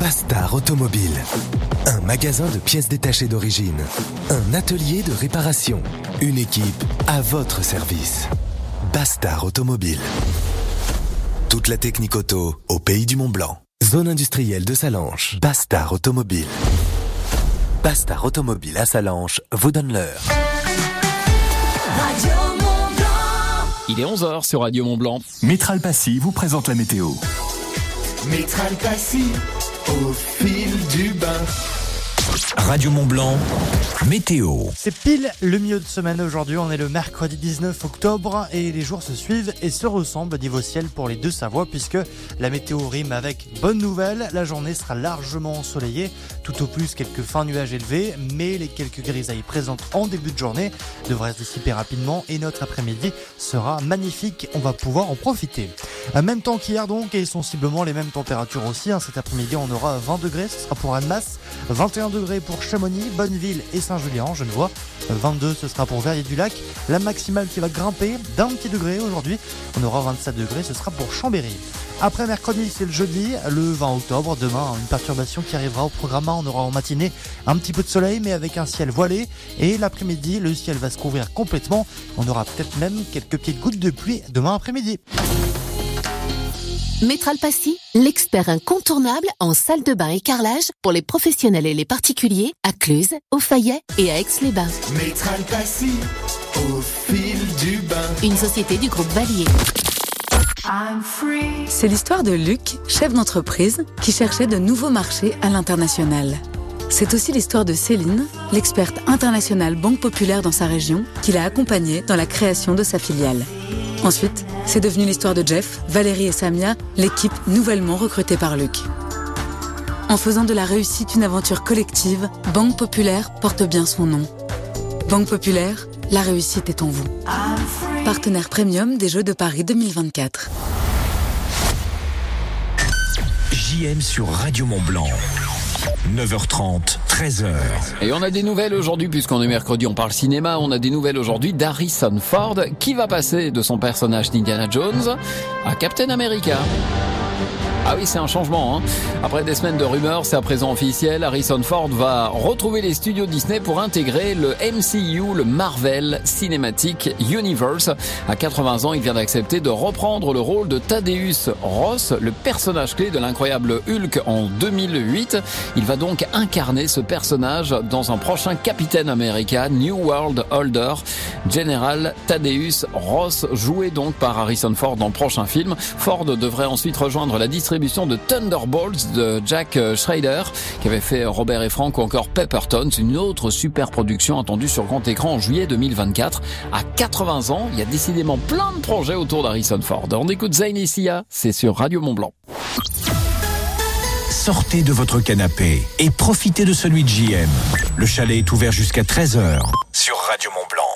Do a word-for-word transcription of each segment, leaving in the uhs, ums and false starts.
Bastard Automobile. Un magasin de pièces détachées d'origine. Un atelier de réparation. Une équipe à votre service. Bastard Automobile. Toute la technique auto au pays du Mont-Blanc. Zone industrielle de Sallanches. Bastard Automobile. Bastard Automobile à Sallanches vous donne l'heure. Radio Mont-Blanc. Il est onze heures sur Radio Mont-Blanc. Métral Passy vous présente la météo. Métral Passy, au fil du bain. Radio Mont-Blanc, météo. C'est pile le milieu de semaine aujourd'hui, on est le mercredi dix-neuf octobre et les jours se suivent et se ressemblent niveau ciel pour les deux Savoies puisque la météo rime avec bonne nouvelle. La journée sera largement ensoleillée, tout au plus quelques fins nuages élevés, mais les quelques grisailles présentes en début de journée devraient se dissiper rapidement et notre après-midi sera magnifique, on va pouvoir en profiter. Même temps qu'hier donc et sensiblement les mêmes températures aussi, hein. Cet après-midi on aura vingt degrés, ce sera pour Annemasse, vingt et un degrés pour Chamonix, Bonneville et Saint-Julien, Genevois, vingt-deux ce sera pour Verrier-du-Lac, la maximale qui va grimper d'un petit degré aujourd'hui, on aura vingt-sept degrés, ce sera pour Chambéry. Après mercredi c'est le jeudi, le vingt octobre, demain une perturbation qui arrivera au programme, on aura en matinée un petit peu de soleil mais avec un ciel voilé et l'après-midi le ciel va se couvrir complètement, on aura peut-être même quelques petites gouttes de pluie demain après-midi. Métral Passy, l'expert incontournable en salle de bain et carrelage pour les professionnels et les particuliers à Cluse, au Fayet et à Aix-les-Bains. Métral Passy, au fil du bain. Une société du groupe Valier. C'est l'histoire de Luc, chef d'entreprise, qui cherchait de nouveaux marchés à l'international. C'est aussi l'histoire de Céline, l'experte internationale Banque Populaire dans sa région, qui l'a accompagnée dans la création de sa filiale. Ensuite, c'est devenu l'histoire de Jeff, Valérie et Samia, l'équipe nouvellement recrutée par Luc. En faisant de la réussite une aventure collective, Banque Populaire porte bien son nom. Banque Populaire, la réussite est en vous. Partenaire premium des Jeux de Paris deux mille vingt-quatre. J M sur Radio Mont-Blanc. neuf heures trente, treize heures. Et on a des nouvelles aujourd'hui, puisqu'on est mercredi, on parle cinéma, on a des nouvelles aujourd'hui d'Harrison Ford, qui va passer de son personnage d'Indiana Jones à Captain America. Ah oui, c'est un changement, hein. Après des semaines de rumeurs, c'est à présent officiel. Harrison Ford va retrouver les studios Disney pour intégrer le M C U, le Marvel Cinematic Universe. À quatre-vingts ans, il vient d'accepter de reprendre le rôle de Thaddeus Ross, le personnage clé de l'incroyable Hulk en deux mille huit. Il va donc incarner ce personnage dans un prochain Captain America New World Order. General Thaddeus Ross, joué donc par Harrison Ford dans le prochain film. Ford devrait ensuite rejoindre la distribution de Thunderbolts de Jack Schrader, qui avait fait Robert et Frank ou encore Pepperton. C'est une autre super production attendue sur grand écran en juillet deux mille vingt-quatre. À quatre-vingts ans, il y a décidément plein de projets autour d'Harrison Ford. On écoute Zayn et Sia, c'est sur Radio Mont-Blanc. Sortez de votre canapé et profitez de celui de J M. Le chalet est ouvert jusqu'à treize heures sur Radio Mont-Blanc.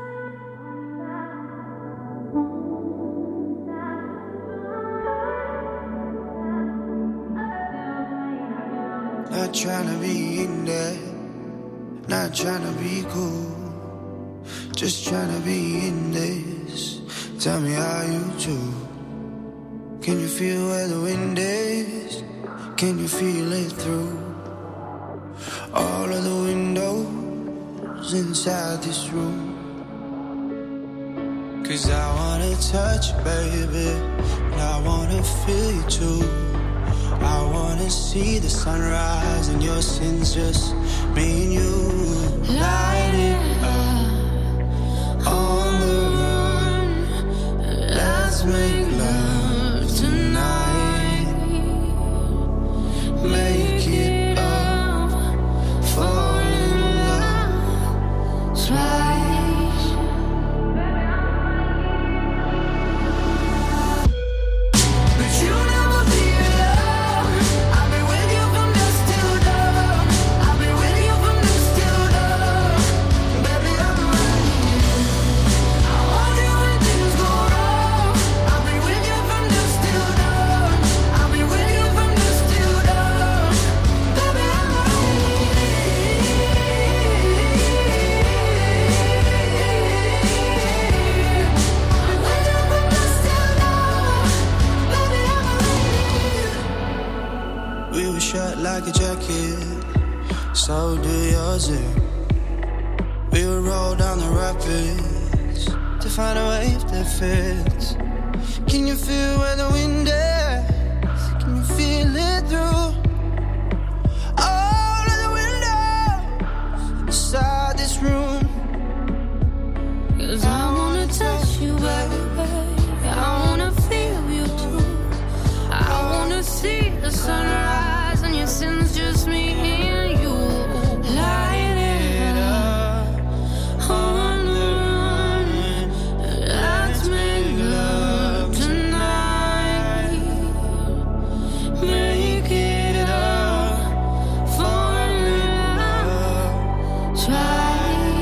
Not tryna be in there, not tryna be cool, just tryna be in this. Tell me how you do. Can you feel where the wind is? Can you feel it through all of the windows inside this room? Cause I wanna touch you, baby, and I wanna feel you too. I wanna see the sunrise and your sins, just me and you. Light it up on the run. Let's make love tonight. Make it up, fall in love twice. I'll be like a jacket, so do yours. We will roll down the rapids to find a wave that fits. Can you feel where the wind is? Can you feel it through all of the windows inside this room? 'Cause I wanna touch you, baby. I wanna feel you too. I wanna see the sunrise and your sins, just me and you. Light it up on the run. Let's make love tonight. Make it up for love. Try.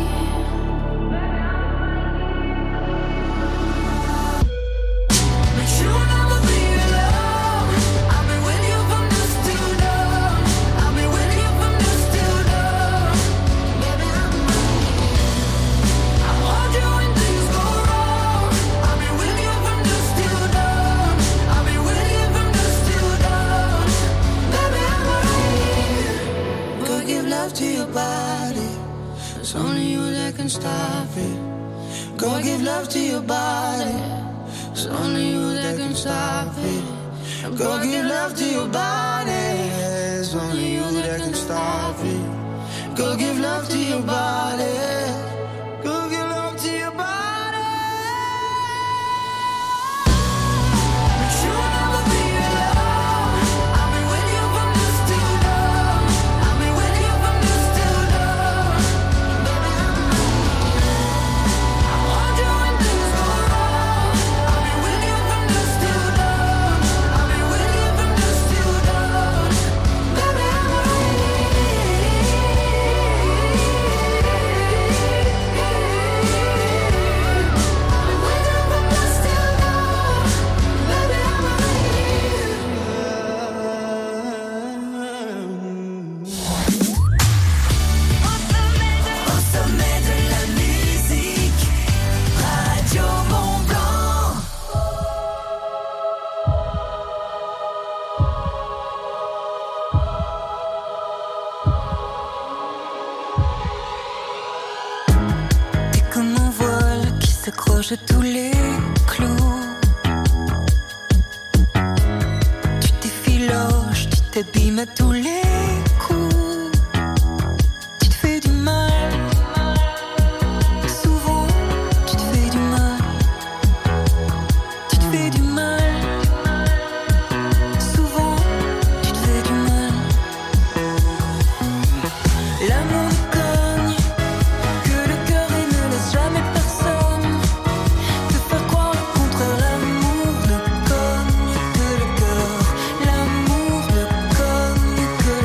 To your body, it's only you that can stop it. Go give love to your body, it's only you that can stop it. Go give love to your body, it's only you that can stop it. Go give love to your body, go give love to your body. S'accroche à tous les clous. Tu t'effiloches, tu t'abîmes à tous les coups. Tu te fais du mal. Souvent, tu te fais du mal. Tu te fais du mal. Souvent, tu te fais du mal. L'amour cogne, que le cœur il ne laisse jamais personne. L'amour ne cogne que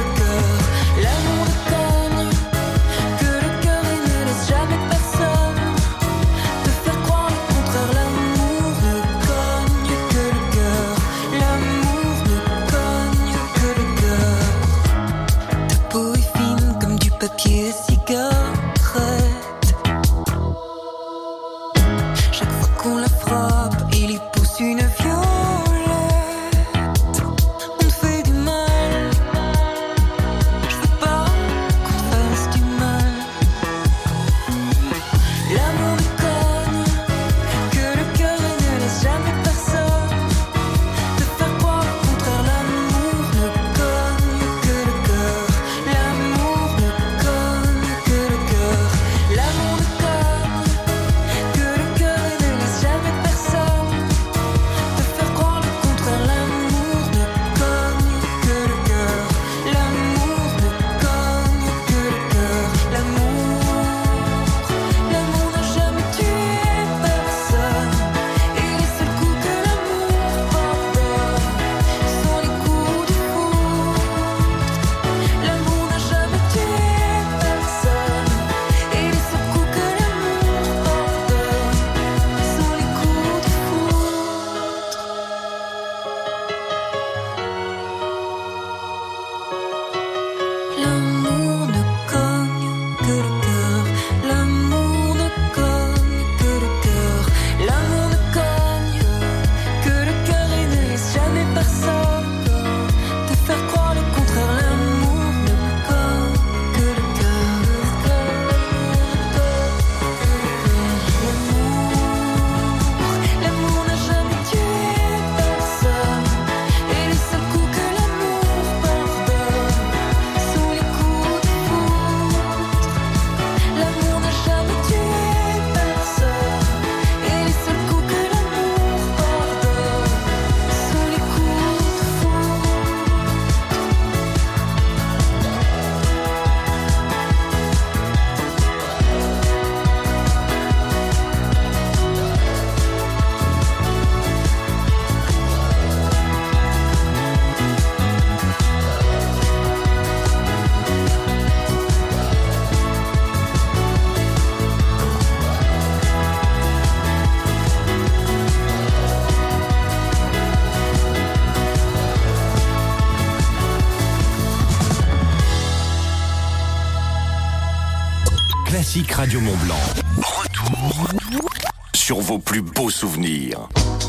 Classique Radio Mont-Blanc. Retour sur vos plus beaux souvenirs.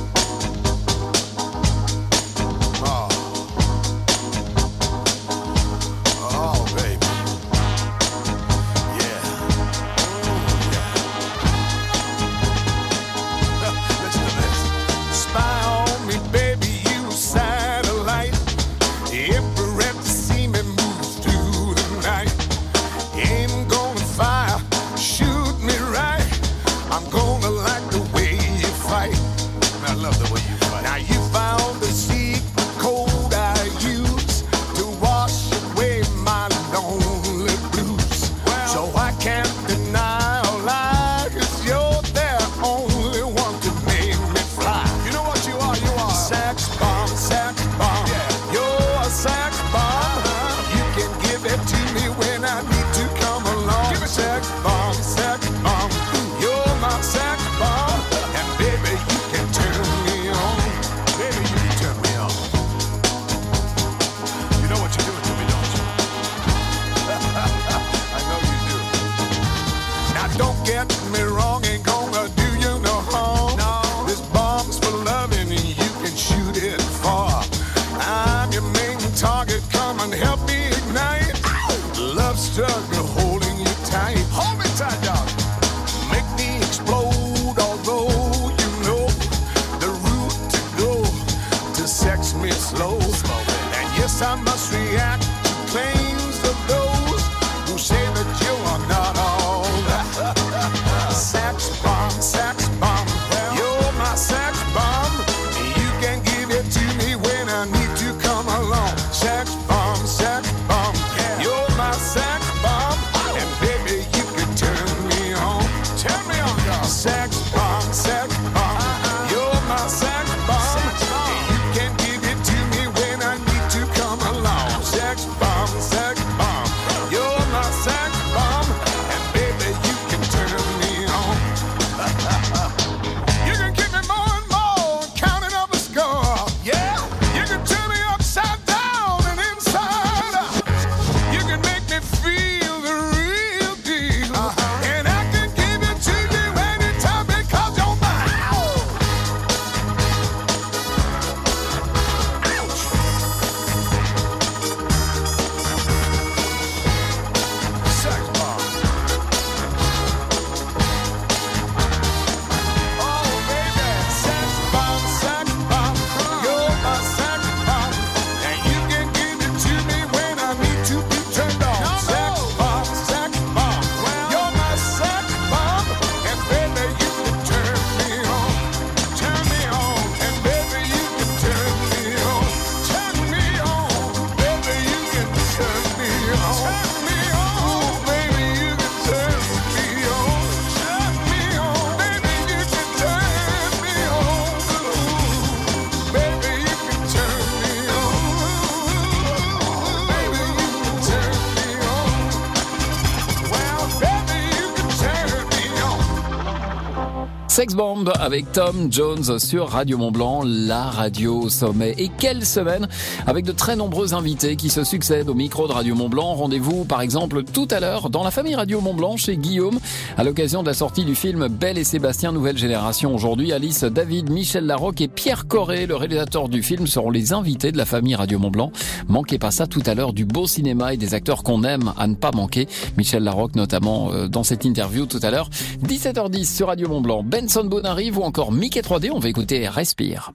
Sex Bomb avec Tom Jones sur Radio Mont-Blanc, la radio au sommet. Et quelle semaine avec de très nombreux invités qui se succèdent au micro de Radio Mont-Blanc. Rendez-vous par exemple tout à l'heure dans la famille Radio Mont-Blanc chez Guillaume à l'occasion de la sortie du film Belle et Sébastien Nouvelle Génération. Aujourd'hui, Alice David, Michel Larocque et Pierre Corré, le réalisateur du film, seront les invités de la famille Radio Mont-Blanc. Manquez pas ça tout à l'heure, du beau cinéma et des acteurs qu'on aime à ne pas manquer. Michel Larocque notamment euh, dans cette interview tout à l'heure. dix-sept heures dix sur Radio Mont-Blanc. Benson Boone arrive ou encore Mickey trois D. On va écouter Respire.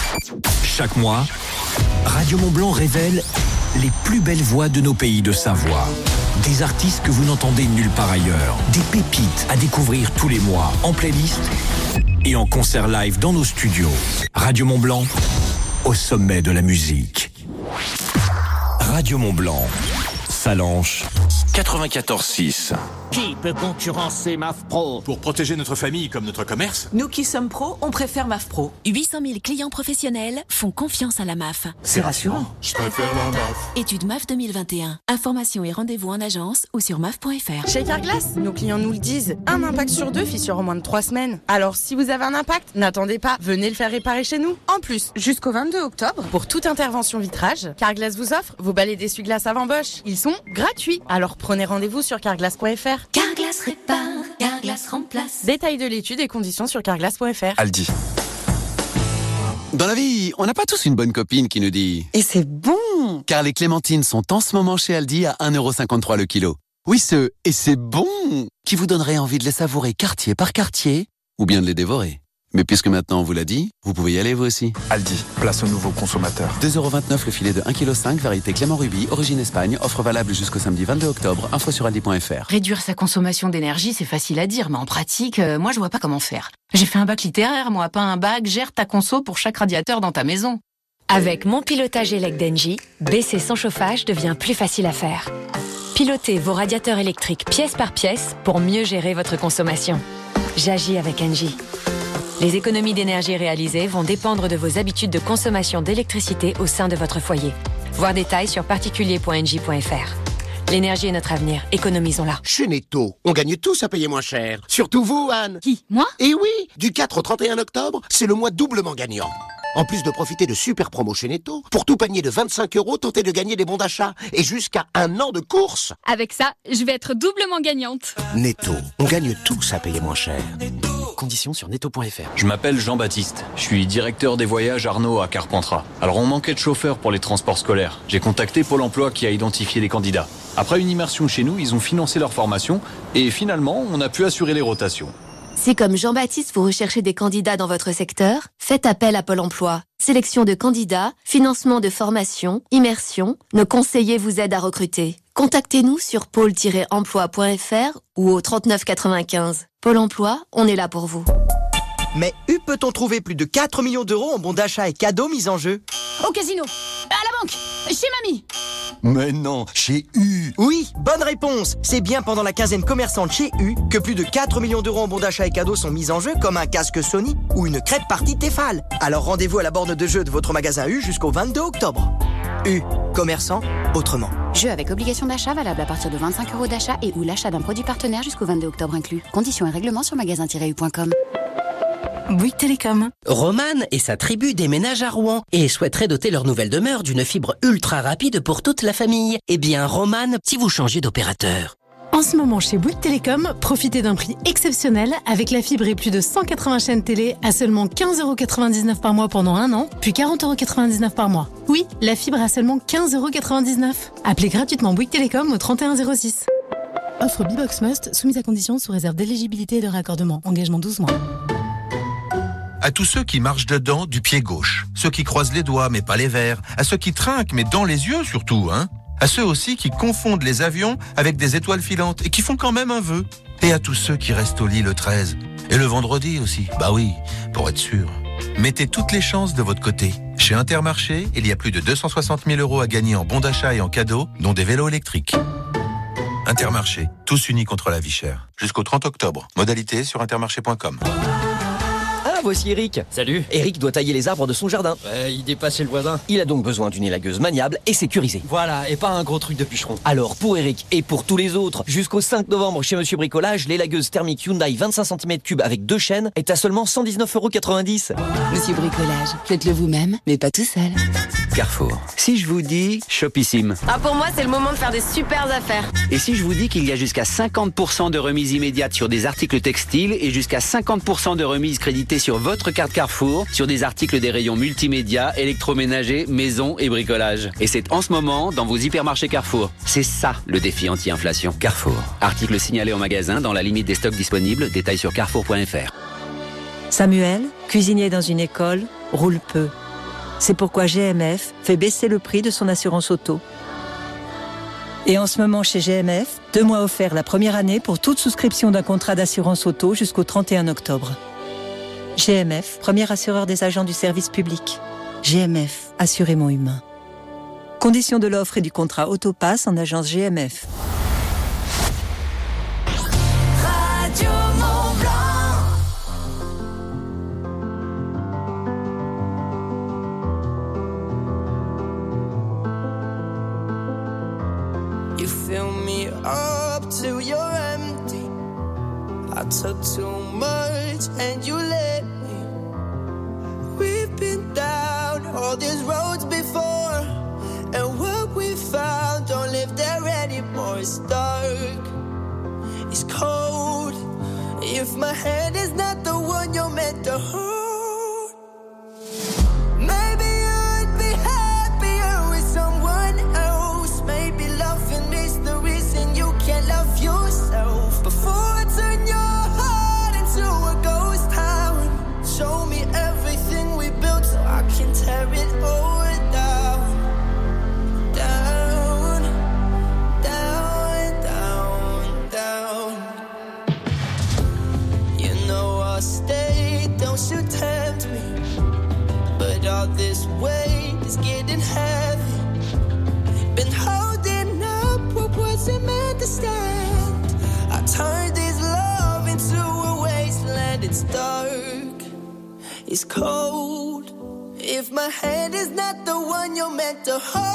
Chaque mois, Radio Mont-Blanc révèle les plus belles voix de nos pays de Savoie. Des artistes que vous n'entendez nulle part ailleurs. Des pépites à découvrir tous les mois en playlist et en concert live dans nos studios. Radio Mont-Blanc, au sommet de la musique. Radio Mont-Blanc, Salanches, quatre-vingt-quatorze six. Qui peut concurrencer M A F Pro? Pour protéger notre famille comme notre commerce? Nous qui sommes pros, on préfère M A F Pro. huit cent mille clients professionnels font confiance à la M A F. C'est rassurant. Je préfère la M A F. Étude M A F deux mille vingt et un. Informations et rendez-vous en agence ou sur M A F point F R. Chez Carglass, nos clients nous le disent. Un impact sur deux fissure en moins de trois semaines. Alors si vous avez un impact, n'attendez pas. Venez le faire réparer chez nous. En plus, jusqu'au vingt-deux octobre, pour toute intervention vitrage, Carglass vous offre vos balais d'essuie-glace avant Bosch. Ils sont gratuit. Alors prenez rendez-vous sur carglass point f r. Carglass répare, Carglass remplace. Détail de l'étude et conditions sur carglass point f r. Aldi. Dans la vie, on n'a pas tous une bonne copine qui nous dit « Et c'est bon !» Car les clémentines sont en ce moment chez Aldi à un euro cinquante-trois le kilo. Oui, ce « et c'est bon !» qui vous donnerait envie de les savourer quartier par quartier ou bien de les dévorer. Mais puisque maintenant on vous l'a dit, vous pouvez y aller vous aussi. Aldi, place aux nouveaux consommateurs. deux euros vingt-neuf le filet de un virgule cinq kilos, variété Clément Rubis, origine Espagne, offre valable jusqu'au samedi vingt-deux octobre, info sur aldi point f r. Réduire sa consommation d'énergie, c'est facile à dire, mais en pratique, euh, moi je vois pas comment faire. J'ai fait un bac littéraire, moi, pas un bac, gère ta conso pour chaque radiateur dans ta maison. Avec mon pilotage E L E C d'Engie, baisser son chauffage devient plus facile à faire. Pilotez vos radiateurs électriques pièce par pièce pour mieux gérer votre consommation. J'agis avec Engie. Les économies d'énergie réalisées vont dépendre de vos habitudes de consommation d'électricité au sein de votre foyer. Voir détails sur particulier point engie point f r. L'énergie est notre avenir, économisons-la. Chez Netto, on gagne tous à payer moins cher. Surtout vous, Anne. Qui, moi? Eh oui, du quatre au trente et un octobre, c'est le mois doublement gagnant. En plus de profiter de super promos chez Netto, pour tout panier de vingt-cinq euros, tentez de gagner des bons d'achat et jusqu'à un an de course. Avec ça, je vais être doublement gagnante. Netto, on gagne tous à payer moins cher. Conditions sur netto point f r. Je m'appelle Jean-Baptiste. Je suis directeur des voyages Arnaud à Carpentras. Alors on manquait de chauffeurs pour les transports scolaires. J'ai contacté Pôle emploi qui a identifié les candidats. Après une immersion chez nous, ils ont financé leur formation et finalement, on a pu assurer les rotations. Si comme Jean-Baptiste, vous recherchez des candidats dans votre secteur, faites appel à Pôle emploi. Sélection de candidats, financement de formation, immersion, nos conseillers vous aident à recruter. Contactez-nous sur pôle tiret emploi point f r ou au trente-neuf quatre-vingt-quinze. Pôle emploi, on est là pour vous. Mais où peut-on trouver plus de quatre millions d'euros en bons d'achat et cadeaux mis en jeu? Au casino, à la banque, chez mamie. Mais non, chez U. Oui, bonne réponse. C'est bien pendant la quinzaine commerçante chez U que plus de quatre millions d'euros en bons d'achat et cadeaux sont mis en jeu, comme un casque Sony ou une crêpe partie Tefal. Alors rendez-vous à la borne de jeu de votre magasin U jusqu'au vingt-deux octobre. U, commerçant autrement. Jeu avec obligation d'achat valable à partir de vingt-cinq euros d'achat et ou l'achat d'un produit partenaire jusqu'au vingt-deux octobre inclus. Conditions et règlements sur magasin tiret u point com. Bouygues Télécom. Roman et sa tribu déménagent à Rouen et souhaiteraient doter leur nouvelle demeure d'une fibre ultra rapide pour toute la famille. Eh bien, Roman, si vous changez d'opérateur. En ce moment, chez Bouygues Télécom, profitez d'un prix exceptionnel avec la fibre et plus de cent quatre-vingts chaînes télé à seulement quinze euros quatre-vingt-dix-neuf par mois pendant un an, puis quarante euros quatre-vingt-dix-neuf par mois. Oui, la fibre à seulement quinze euros quatre-vingt-dix-neuf. Appelez gratuitement Bouygues Télécom au trente et un zéro six. Offre Bibox Must, soumise à conditions sous réserve d'éligibilité et de raccordement. Engagement douze mois. À tous ceux qui marchent dedans du pied gauche, ceux qui croisent les doigts mais pas les verres, à ceux qui trinquent mais dans les yeux surtout, hein, à ceux aussi qui confondent les avions avec des étoiles filantes et qui font quand même un vœu, et à tous ceux qui restent au lit le treize, et le vendredi aussi, bah oui, pour être sûr. Mettez toutes les chances de votre côté. Chez Intermarché, il y a plus de deux cent soixante mille euros à gagner en bons d'achat et en cadeaux, dont des vélos électriques. Intermarché, tous unis contre la vie chère. Jusqu'au trente octobre. Modalité sur intermarché point com. Voici Eric. Salut. Eric doit tailler les arbres de son jardin. Ouais, il dépasse chez le voisin. Il a donc besoin d'une élagueuse maniable et sécurisée. Voilà, et pas un gros truc de bûcheron. Alors pour Eric et pour tous les autres, jusqu'au cinq novembre chez Monsieur Bricolage, l'élagueuse thermique Hyundai vingt-cinq centimètres cubes avec deux chaînes est à seulement cent dix-neuf euros quatre-vingt-dix. Monsieur Bricolage, faites-le vous-même, mais pas tout seul. Carrefour. Si je vous dis Shopissime. Ah, pour moi, c'est le moment de faire des super affaires. Et si je vous dis qu'il y a jusqu'à cinquante pour cent de remise immédiate sur des articles textiles et jusqu'à cinquante pour cent de remise créditée sur votre carte Carrefour sur des articles des rayons multimédia, électroménager, maison et bricolage. Et c'est en ce moment dans vos hypermarchés Carrefour. C'est ça le défi anti-inflation. Carrefour. Articles signalés en magasin dans la limite des stocks disponibles. Détails sur carrefour point f r. Samuel, cuisinier dans une école, roule peu. C'est pourquoi G M F fait baisser le prix de son assurance auto. Et en ce moment chez G M F, deux mois offerts la première année pour toute souscription d'un contrat d'assurance auto jusqu'au trente et un octobre. G M F, premier assureur des agents du service public. G M F, assurément humain. Conditions de l'offre et du contrat Autopass en agence G M F. Radio Mont-Blanc. You fill me up till you're empty. I took too much and you let me. We've been down all these roads before, and what we found don't live there anymore. hand is not the one you're meant to hold. Maybe you'd be happier with someone else. Maybe loving is the reason you can't love yourself. Before I turn your heart into a ghost town, show me everything we built so I can tear it all down. Down, down, down, down. You know I'll stay, don't you tempt me. But all this weight is getting heavy. Been holding up what wasn't meant to stand. I turned this love into a wasteland. It's dark, it's cold. If my hand is not the one you're meant to hold,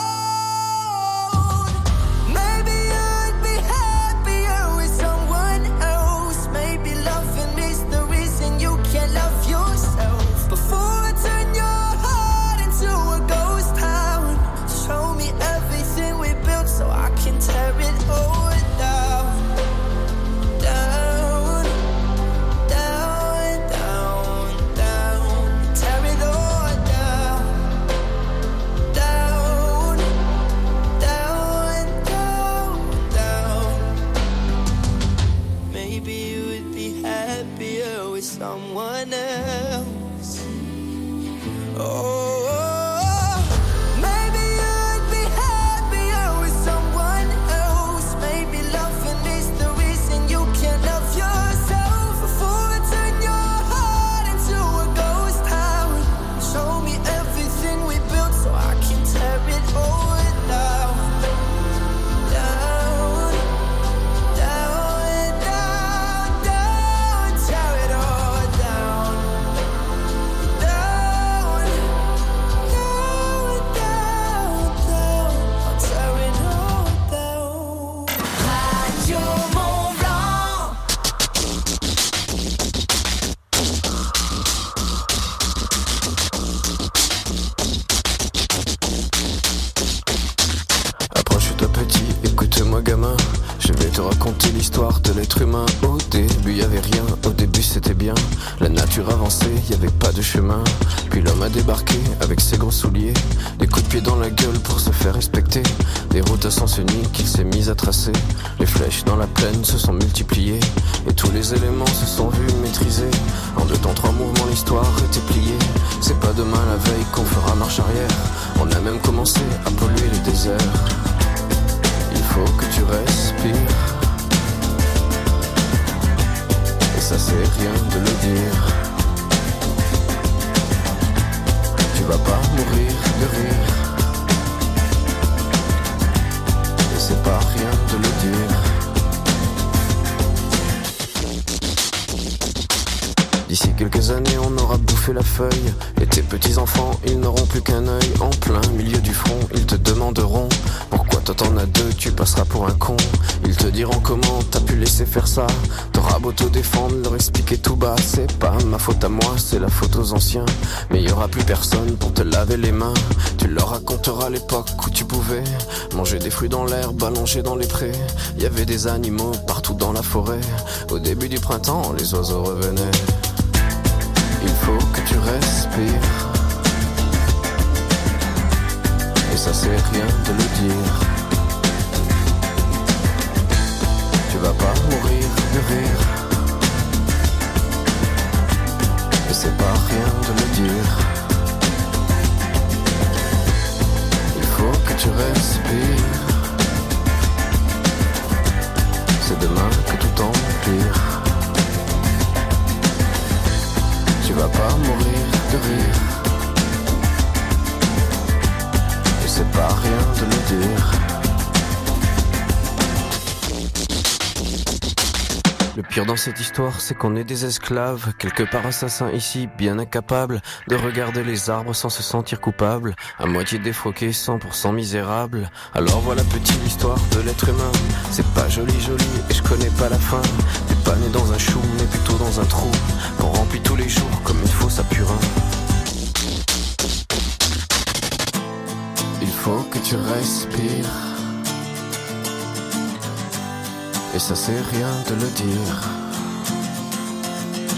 maybe you'd be happier with someone else. Maybe loving is the reason you can't love yourself. Before I turn your heart into a ghost town, show me everything we built so I can tear it all down. Down, down, down, down. Tear it all down. Down, down, down, down. Maybe you would be happier with someone else. Oh, maybe you'd be happier with someone else. Maybe loving is the reason you can't love yourself. Before I turn your heart into a ghost town, show me everything we built so I can tear it all down. Down, down, down, down. Tear it all down. Down, down, down, down. I'll tear it all down. Radio Mont Blanc. Approche-toi petit, écoute-moi gamin. Je vais te raconter l'histoire de l'être humain. Au début y avait rien, au début c'était bien. La nature avançait, y avait pas de chemin. Puis l'homme a débarqué avec ses gros souliers. Des coups de pied dans la gueule pour se faire respecter. Des routes à sens unique qu'il s'est mis à tracer. Les flèches dans la plaine se sont multipliées. Et tous les éléments se sont vus maîtrisés. En deux temps, trois mouvements, l'histoire était pliée. C'est pas demain la veille qu'on fera marche arrière. On a même commencé à polluer les déserts. Il faut que tu respires. Et ça c'est rien de le dire. Tu vas pas mourir de rire. Et c'est pas rien de le dire. D'ici quelques années on aura bouffé la feuille. Et tes petits enfants ils n'auront plus qu'un œil. En plein milieu du front ils te demanderont pourquoi toi t'en as deux, tu passeras pour un con. Ils te diront comment t'as pu laisser faire ça. T'auras beau te défendre, leur expliquer tout bas. C'est pas ma faute à moi, c'est la faute aux anciens. Mais y aura plus personne pour te laver les mains. Tu leur raconteras l'époque où tu pouvais manger des fruits dans l'herbe, allongés dans les prés. Y avait des animaux partout dans la forêt. Au début du printemps, les oiseaux revenaient. Il faut que tu respires. Et ça c'est rien de le dire. Tu vas pas mourir de rire. Et c'est pas rien de le dire. Il faut que tu respires. C'est demain que tout empire. Tu vas pas mourir de rire. Et c'est pas rien de le dire. Le pire dans cette histoire, c'est qu'on est des esclaves, quelque part assassins ici, bien incapables de regarder les arbres sans se sentir coupables, à moitié défroqués, cent pour cent misérables. Alors voilà petite l'histoire de l'être humain. C'est pas joli joli et je connais pas la fin. T'es pas né dans un chou, mais plutôt dans un trou qu'on remplit tous les jours comme une fosse à purin. Il faut que tu respires. Et ça c'est rien de le dire.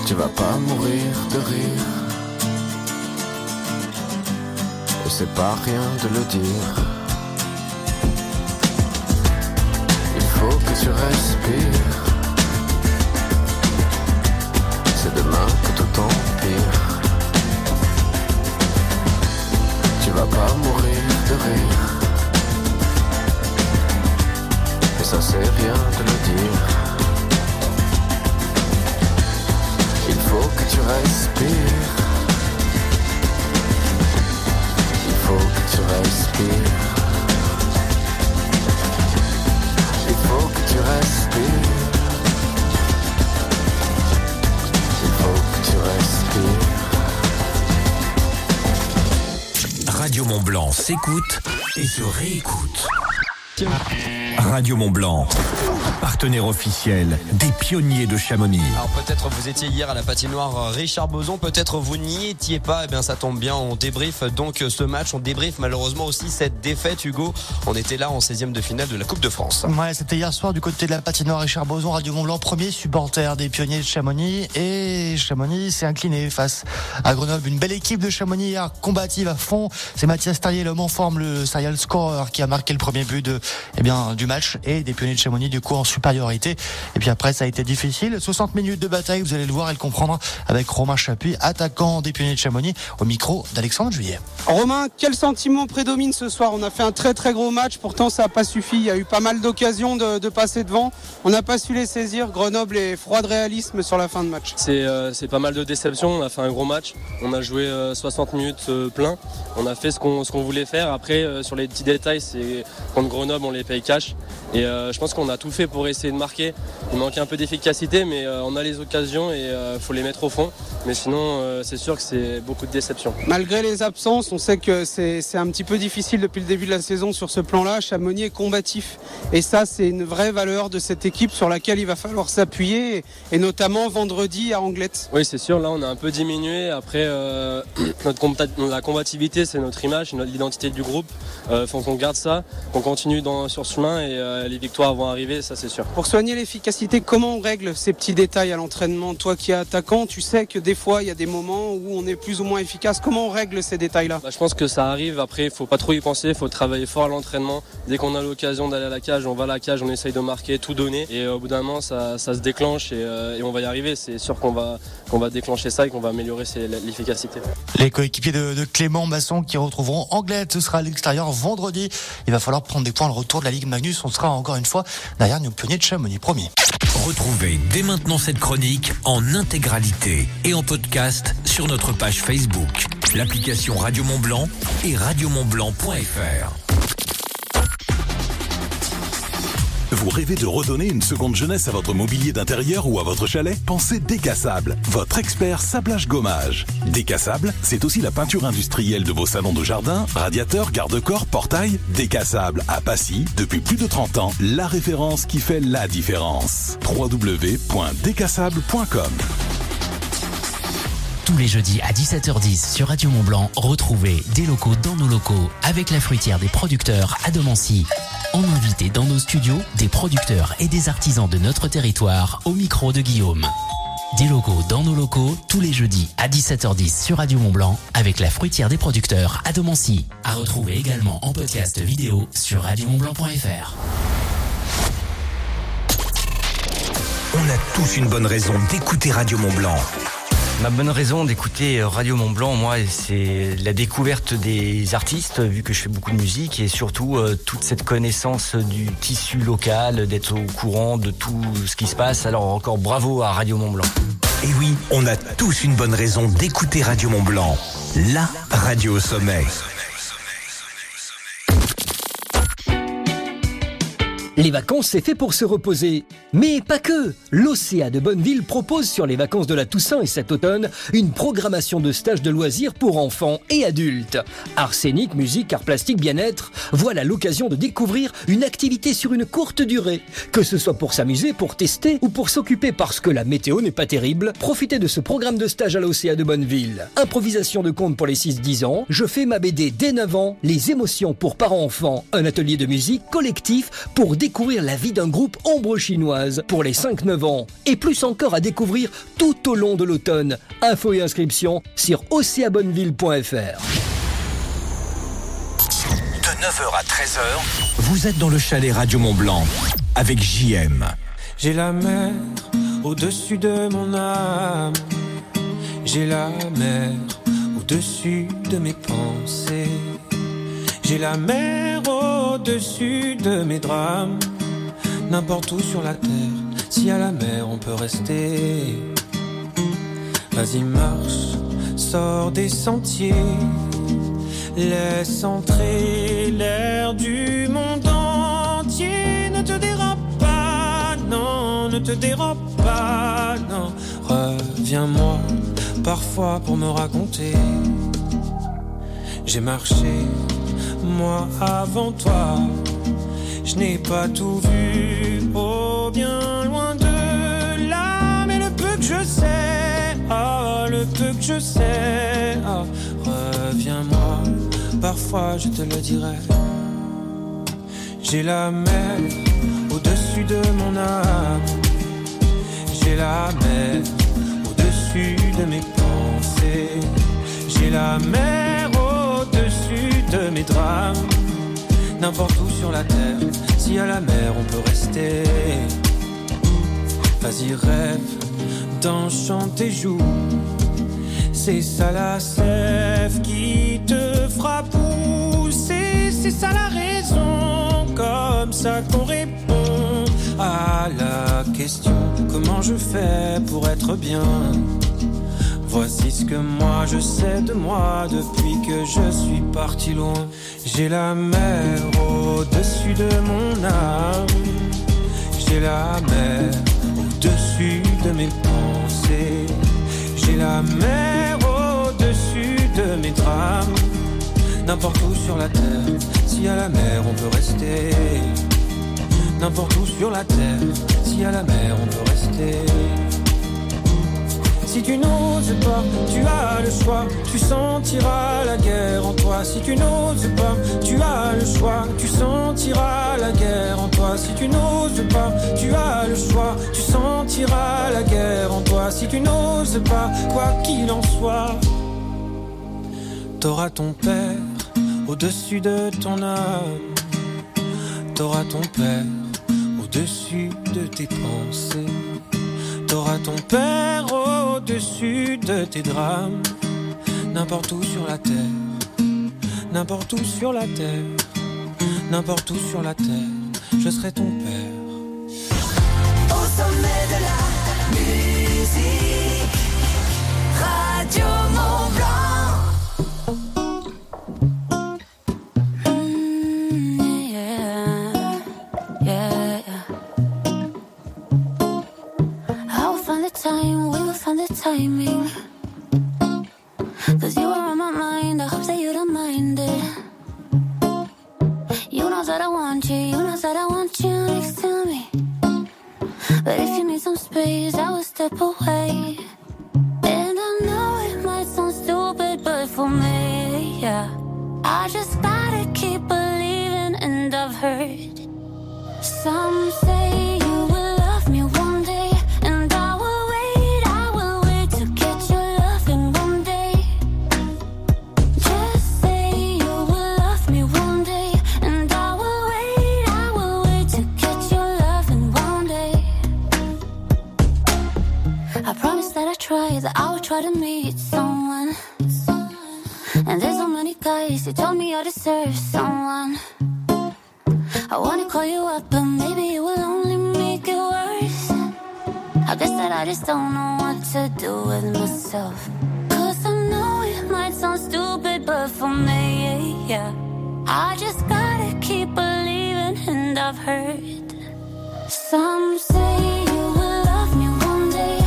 Tu vas pas mourir de rire. Et c'est pas rien de le dire. Il faut que tu respires. C'est demain que tout empire. Tu vas pas mourir de rire. Et ça c'est rien de le dire. Il faut que tu respires. Il faut que tu respires. Il faut que tu respires. Il faut que tu respires. Radio Mont-Blanc s'écoute et se réécoute. Radio Mont-Blanc, partenaire officiel des pionniers de Chamonix. Alors peut-être vous étiez hier à la patinoire Richard Boson, peut-être vous n'y étiez pas, eh bien ça tombe bien, on débriefe donc ce match, on débriefe malheureusement aussi cette défaite. Hugo, on était là en seizième de finale de la Coupe de France. Ouais, c'était hier soir du côté de la patinoire Richard Boson, Radio Mont-Blanc, premier supporter des pionniers de Chamonix, et Chamonix s'est incliné face à Grenoble. Une belle équipe de Chamonix hier, combative à fond. C'est Mathias Tarlier, l'homme en forme, le serial scorer, qui a marqué le premier but de, eh bien, du match, et des pionniers de Chamonix du coup en supériorité. Et puis après ça a été difficile, soixante minutes de bataille, vous allez le voir et le comprendre avec Romain Chapuis, attaquant des pionniers de Chamonix, au micro d'Alexandre Juillet. Romain, quel sentiment prédomine ce soir? On a fait un très très gros match, pourtant ça n'a pas suffi, il y a eu pas mal d'occasions de, de passer devant, on n'a pas su les saisir. Grenoble est froid de réalisme sur la fin de match. C'est, euh, c'est pas mal de déceptions, on a fait un gros match, on a joué euh, soixante minutes euh, plein, on a fait ce qu'on, ce qu'on voulait faire. Après euh, sur les petits détails, c'est contre Grenoble on les paye cash. Et euh, je pense qu'on a tout fait pour essayer de marquer. Il manquait un peu d'efficacité, mais euh, on a les occasions et il euh, faut les mettre au fond. Mais sinon, euh, c'est sûr que c'est beaucoup de déception. Malgré les absences, on sait que c'est, c'est un petit peu difficile depuis le début de la saison sur ce plan-là. Chamonix est combatif. Et ça, c'est une vraie valeur de cette équipe sur laquelle il va falloir s'appuyer. Et notamment vendredi à Anglette. Oui, c'est sûr. Là, on a un peu diminué. Après, euh, notre combat- la combativité, c'est notre image, c'est notre, l'identité du groupe. Il euh, faut qu'on garde ça, qu'on continue dans, sur ce chemin et euh, les victoires vont arriver, ça c'est sûr. Pour soigner l'efficacité, comment on règle ces petits détails à l'entraînement? Toi qui es attaquant, tu sais que des fois il y a des moments où on est plus ou moins efficace. Comment on règle ces détails-là? Bah, je pense que ça arrive. Après, il faut pas trop y penser, il faut travailler fort à l'entraînement. Dès qu'on a l'occasion d'aller à la cage, on va à la cage, on essaye de marquer, tout donner. Et euh, au bout d'un moment, ça, ça se déclenche et, euh, et on va y arriver. C'est sûr qu'on va, qu'on va déclencher ça et qu'on va améliorer c'est, l'efficacité. Les coéquipiers de, de Clément Masson qui retrouveront Anglette, ce sera à l'extérieur vendredi. Il va falloir prendre des points. Le retour de la Ligue Magnus, on sera encore une fois derrière nos pionniers de Chamonix, promis. Retrouvez dès maintenant cette chronique en intégralité et en podcast sur notre page Facebook, l'application Radio Mont-Blanc et radio mont blanc point f r. Vous rêvez de redonner une seconde jeunesse à votre mobilier d'intérieur ou à votre chalet? Pensez Décassable, votre expert sablage-gommage. Décassable, c'est aussi la peinture industrielle de vos salons de jardin, radiateurs, garde-corps, portails. Décassable à Passy, depuis plus de trente ans, la référence qui fait la différence. w w w point décassable point com. Tous les jeudis à dix-sept heures dix sur Radio Mont-Blanc, retrouvez des locaux dans nos locaux avec la fruitière des producteurs à Domancy. En invité dans nos studios, des producteurs et des artisans de notre territoire au micro de Guillaume. Des locaux dans nos locaux, tous les jeudis à dix-sept heures dix sur Radio Mont-Blanc avec la fruitière des producteurs à Domancy. À retrouver également en podcast vidéo sur radio mont blanc point f r. On a tous une bonne raison d'écouter Radio Mont-Blanc. Ma bonne raison d'écouter Radio Mont-Blanc, moi, c'est la découverte des artistes, vu que je fais beaucoup de musique, et surtout euh, toute cette connaissance du tissu local, d'être au courant de tout ce qui se passe. Alors encore bravo à Radio Mont-Blanc. Et oui, on a tous une bonne raison d'écouter Radio Mont-Blanc, la radio au sommet. Les vacances, c'est fait pour se reposer. Mais pas que. L'O C A de Bonneville propose sur les vacances de la Toussaint et cet automne une programmation de stages de loisirs pour enfants et adultes. Art scénique, musique, art plastique, bien-être. Voilà l'occasion de découvrir une activité sur une courte durée. Que ce soit pour s'amuser, pour tester ou pour s'occuper parce que la météo n'est pas terrible, profitez de ce programme de stage à l'O C A de Bonneville. Improvisation de contes pour les six dix ans. Je fais ma B D dès neuf ans. Les émotions pour parents-enfants. Un atelier de musique collectif pour découvrir découvrir la vie d'un groupe ombre chinoise pour les cinq neuf ans. Et plus encore à découvrir tout au long de l'automne. Infos et inscriptions sur océabonneville point f r. De neuf heures à treize heures, vous êtes dans le chalet Radio Mont-Blanc avec J M. J'ai la mer au-dessus de mon âme. J'ai la mer au-dessus de mes pensées. J'ai la mer au-dessus de mes drames. N'importe où sur la terre, si à la mer on peut rester. Vas-y marche, sors des sentiers. Laisse entrer l'air du monde entier. Ne te dérobe pas, non, ne te dérobe pas, non. Reviens-moi parfois pour me raconter. J'ai marché, moi avant toi. Je n'ai pas tout vu, oh bien loin de là. Mais le peu que je sais, oh le peu que je sais, oh, reviens-moi. Parfois je te le dirai. J'ai la mer au-dessus de mon âme. J'ai la mer au-dessus de mes pensées. J'ai la mer au-dessus de mes drames. N'importe où sur la terre, si à la mer on peut rester. Vas-y rêve d'un chant tes joues. C'est ça la sève qui te fera pousser. C'est ça la raison, comme ça qu'on répond à la question. Comment je fais pour être bien? Voici ce que moi je sais de moi depuis que je suis parti loin. J'ai la mer au-dessus de mon âme. J'ai la mer au-dessus de mes pensées. J'ai la mer au-dessus de mes drames. N'importe où sur la terre, si à la mer on peut rester. N'importe où sur la terre, si à la mer on peut rester. Si tu n'oses pas, tu as le choix. Tu sentiras la guerre en toi. Si tu n'oses pas, tu as le choix. Tu sentiras la guerre en toi. Si tu n'oses pas, tu as le choix. Tu sentiras la guerre en toi. Si tu n'oses pas, quoi qu'il en soit, t'auras ton père au-dessus de ton âme. T'auras ton père au-dessus de tes pensées. T'auras ton père au-dessus de tes drames. N'importe où sur la terre, n'importe où sur la terre, n'importe où sur la terre, je serai ton père. Au sommet de la musique, Radio Mont-Blanc. Time, we will find the timing. Cause you are on my mind, I hope that you don't mind it. You know that I want you, you know that I want you next to me. But if you need some space, I will step away. And I know it might sound stupid, but for me, yeah, I just gotta keep believing. And I've heard some say you will love me one day. That I would try to meet someone. And there's so many guys who told me I deserve someone. I wanna call you up, but maybe it will only make it worse. I guess that I just don't know what to do with myself. Cause I know it might sound stupid, but for me, yeah, I just gotta keep believing. And I've heard some say you will love me one day.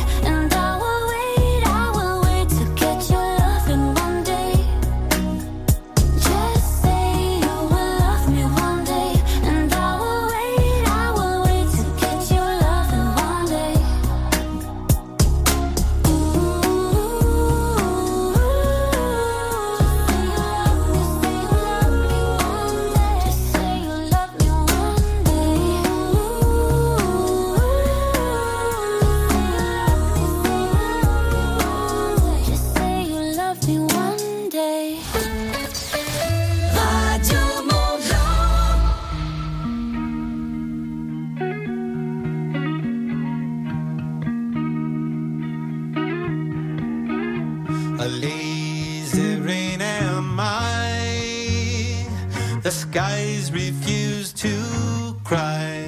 The skies refuse to cry.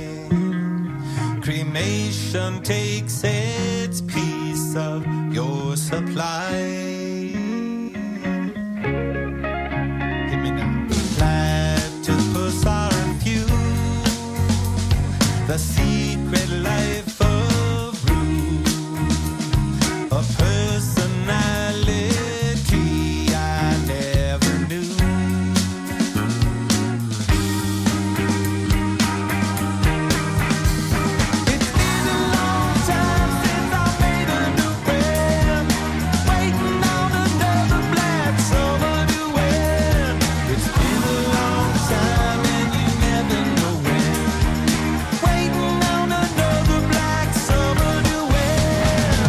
Cremation takes its piece of your supply. Platypus are few. The secret life of Rue. A personality I never knew. It's been a long time since I made a new friend. Waiting on another black summer to end. It's been a long time and you never know when. Waiting on another black summer to end.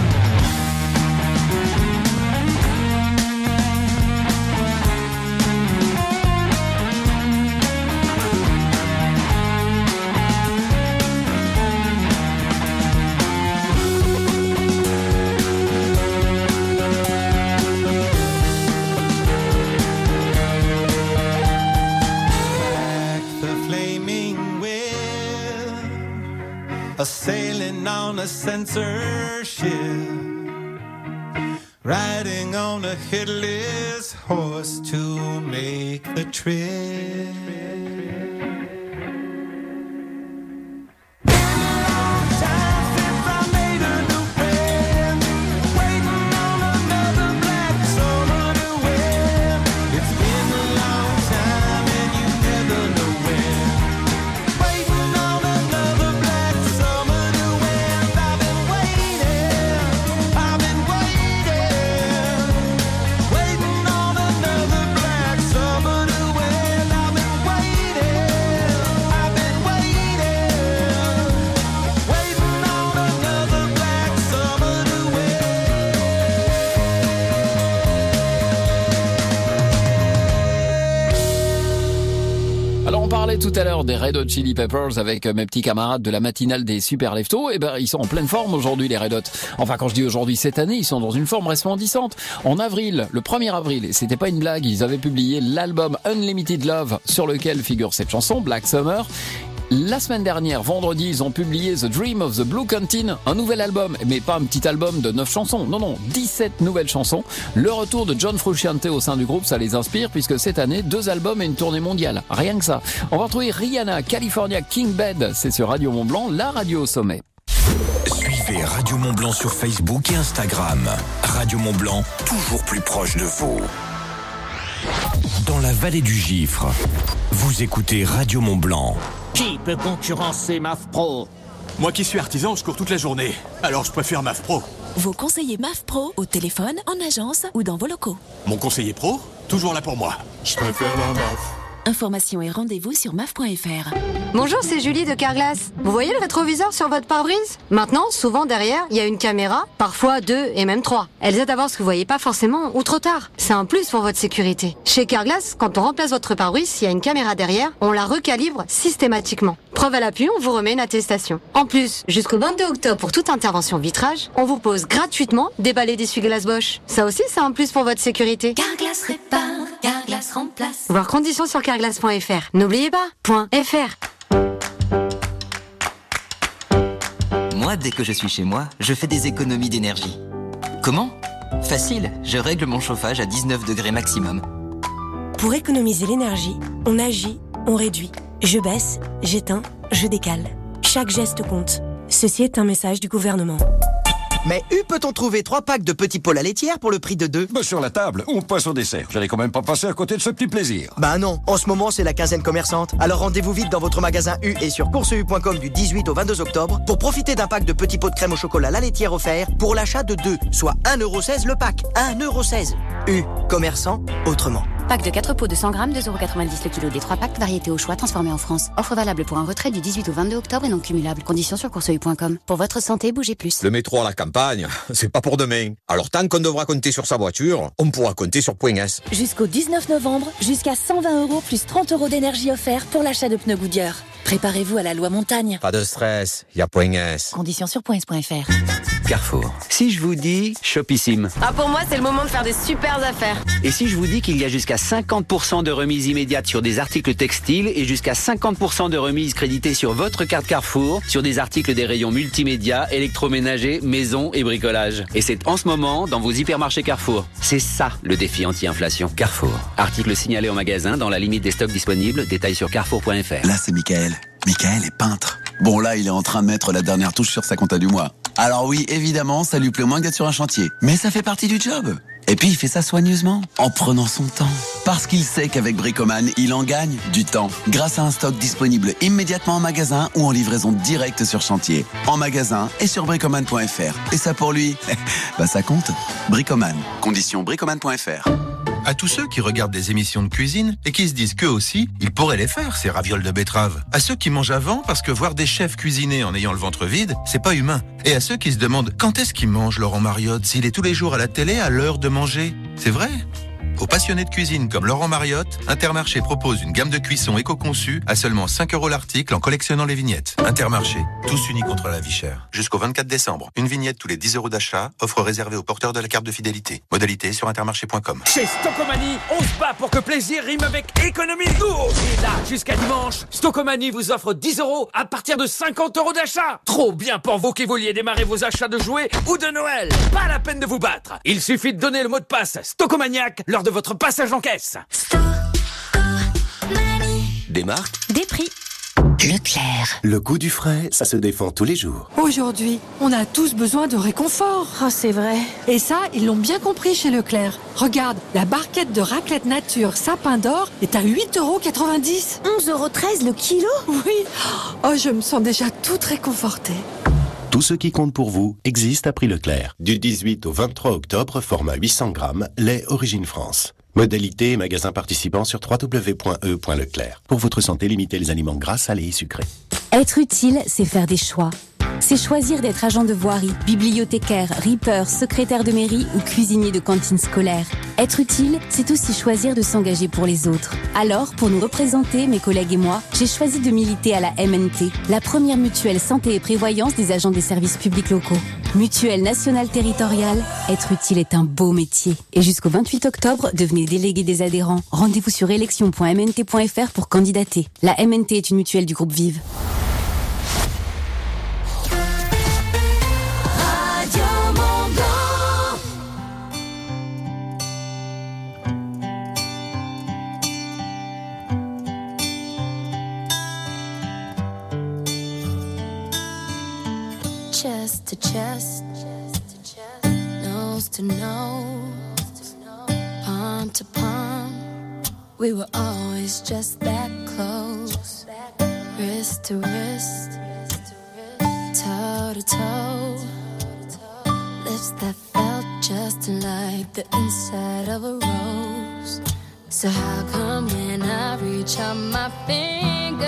Back the flaming wheel, a sailing on a censorship, riding on a headless horse to make the trip. Tout à l'heure des Red Hot Chili Peppers avec mes petits camarades de la matinale des Super Leftos, et ben ils sont en pleine forme aujourd'hui les Red Hot. Enfin quand je dis aujourd'hui cette année, ils sont dans une forme resplendissante. En avril, le premier avril, c'était pas une blague, ils avaient publié l'album Unlimited Love sur lequel figure cette chanson Black Summer. La semaine dernière, vendredi, ils ont publié The Dream of the Blue Canteen, un nouvel album, mais pas un petit album de neuf chansons, non non, dix-sept nouvelles chansons. Le retour de John Frusciante au sein du groupe, ça les inspire puisque cette année, deux albums et une tournée mondiale, rien que ça. On va retrouver Rihanna, California King Bed, c'est sur Radio Mont-Blanc, la radio au sommet. Suivez Radio Mont-Blanc sur Facebook et Instagram. Radio Mont-Blanc, toujours plus proche de vous. Dans la vallée du Gifre, vous écoutez Radio Mont-Blanc. Qui peut concurrencer M A F Pro? Moi qui suis artisan, je cours toute la journée. Alors je préfère M A F Pro. Vos conseillers M A F Pro, au téléphone, en agence ou dans vos locaux. Mon conseiller pro, toujours là pour moi. Je préfère la M A F. Informations et rendez-vous sur M A F point F R. Bonjour, c'est Julie de Carglass. Vous voyez le rétroviseur sur votre pare-brise? Maintenant, souvent derrière, il y a une caméra, parfois deux et même trois. Elles aident à voir ce que vous voyez pas forcément ou trop tard. C'est un plus pour votre sécurité. Chez Carglass, quand on remplace votre pare-brise, s'il y a une caméra derrière, on la recalibre systématiquement. Preuve à l'appui, on vous remet une attestation. En plus, jusqu'au vingt-deux octobre pour toute intervention vitrage, on vous pose gratuitement des balais d'essuie-glace Bosch. Ça aussi, c'est un plus pour votre sécurité. Carglass répare, Carglass remplace. Voir conditions sur carglass point F R. N'oubliez pas, .fr. Moi, dès que je suis chez moi, je fais des économies d'énergie. Comment? Facile, je règle mon chauffage à dix-neuf degrés maximum. Pour économiser l'énergie, on agit, on réduit. Je baisse, j'éteins, je décale. Chaque geste compte. Ceci est un message du gouvernement. Mais où peut-on trouver trois packs de petits pots à laitière pour le prix de deux? Bah sur la table, on passe au dessert. J'allais quand même pas passer à côté de ce petit plaisir. Bah non, en ce moment c'est la quinzaine commerçante. Alors rendez-vous vite dans votre magasin U et sur course u point com du dix-huit au vingt-deux octobre pour profiter d'un pack de petits pots de crème au chocolat la laitière offert pour l'achat de deux, soit un euro seize le pack. un euro seize. U, commerçant, autrement. Pack de quatre pots de cent grammes, deux euros quatre-vingt-dix le kilo des trois packs, variété au choix, transformé en France. Offre valable pour un retrait du dix-huit au vingt-deux octobre et non cumulable. Conditions sur course u point com. Pour votre santé, bougez plus. Le métro à la campagne, c'est pas pour demain. Alors tant qu'on devra compter sur sa voiture, on pourra compter sur Point S. Jusqu'au dix-neuf novembre, jusqu'à cent vingt euros plus trente euros d'énergie offert pour l'achat de pneus Goodyear. Préparez-vous à la loi montagne. Pas de stress, y a Point S. Conditions sur point s point F R. Carrefour. Si je vous dis Shopissime. Ah, pour moi, c'est le moment de faire des super affaires. Et si je vous dis qu'il y a jusqu'à cinquante pour cent de remise immédiate sur des articles textiles et jusqu'à cinquante pour cent de remise créditée sur votre carte Carrefour sur des articles des rayons multimédia, électroménager, maison et bricolage. Et c'est en ce moment dans vos hypermarchés Carrefour. C'est ça le défi anti-inflation. Carrefour. Articles signalés en magasin dans la limite des stocks disponibles. Détails sur carrefour point f r. Là, c'est Michael. Michael est peintre. Bon, là, il est en train de mettre la dernière touche sur sa compta du mois. Alors oui, évidemment, ça lui plaît moins que d'être sur un chantier. Mais ça fait partie du job. Et puis, il fait ça soigneusement, en prenant son temps. Parce qu'il sait qu'avec Bricoman, il en gagne du temps. Grâce à un stock disponible immédiatement en magasin ou en livraison directe sur chantier. En magasin et sur bricoman point f r. Et ça, pour lui, bah ça compte. Bricoman. Conditions bricoman point f r. À tous ceux qui regardent des émissions de cuisine et qui se disent qu'eux aussi, ils pourraient les faire, ces ravioles de betterave. À ceux qui mangent avant, parce que voir des chefs cuisiner en ayant le ventre vide, c'est pas humain. Et à ceux qui se demandent quand est-ce qu'ils mangent Laurent Mariotte, s'il est tous les jours à la télé à l'heure de manger. C'est vrai. Aux passionnés de cuisine comme Laurent Mariotte, Intermarché propose une gamme de cuissons éco-conçue à seulement cinq euros l'article en collectionnant les vignettes. Intermarché, tous unis contre la vie chère. Jusqu'au vingt-quatre décembre, une vignette tous les dix euros d'achat, offre réservée aux porteurs de la carte de fidélité. Modalité sur intermarché point com. Chez Stocomanie, on se bat pour que plaisir rime avec économie. Et là, jusqu'à dimanche, Stocomanie vous offre dix euros à partir de cinquante euros d'achat. Trop bien pour vous qui vouliez démarrer vos achats de jouets ou de Noël. Pas la peine de vous battre. Il suffit de donner le mot de passe Stocomaniac lors de votre passage en caisse. Des marques, des prix. Leclerc. Le goût du frais, ça se défend tous les jours. Aujourd'hui, on a tous besoin de réconfort. Oh, c'est vrai. Et ça, ils l'ont bien compris chez Leclerc. Regarde, la barquette de raclette nature sapin d'or est à huit euros quatre-vingt-dix. onze euros treize le kilo? Oui. Oh, je me sens déjà toute réconfortée. Tout ce qui compte pour vous existe à prix Leclerc. Du dix-huit au vingt-trois octobre, format huit cents grammes, lait Origine France. Modalité et magasin participant sur w w w point e point leclerc. Pour votre santé, limitez les aliments gras, salés et sucrés. Être utile, c'est faire des choix. C'est choisir d'être agent de voirie, bibliothécaire, ripper, secrétaire de mairie ou cuisinier de cantine scolaire. Être utile, c'est aussi choisir de s'engager pour les autres. Alors, pour nous représenter, mes collègues et moi, j'ai choisi de militer à la M N T, la première mutuelle santé et prévoyance des agents des services publics locaux. Mutuelle nationale territoriale, être utile est un beau métier. Et jusqu'au vingt-huit octobre, devenez délégué des adhérents. Rendez-vous sur élection point m n t point f r pour candidater. La M N T est une mutuelle du groupe Vive. Chest to chest, nose to nose, palm to palm. We were always just that close. Wrist to wrist, toe to toe. Lips that felt just like the inside of a rose. So how come when I reach out my finger,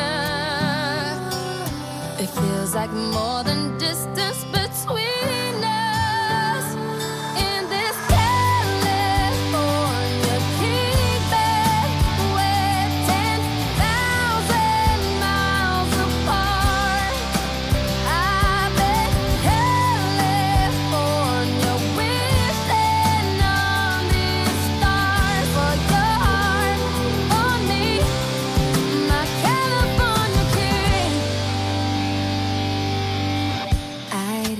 it feels like more than distance between us. In this California kingdom, we're ten thousand miles apart. I bet California wishing on these stars for your heart on me, my California king. I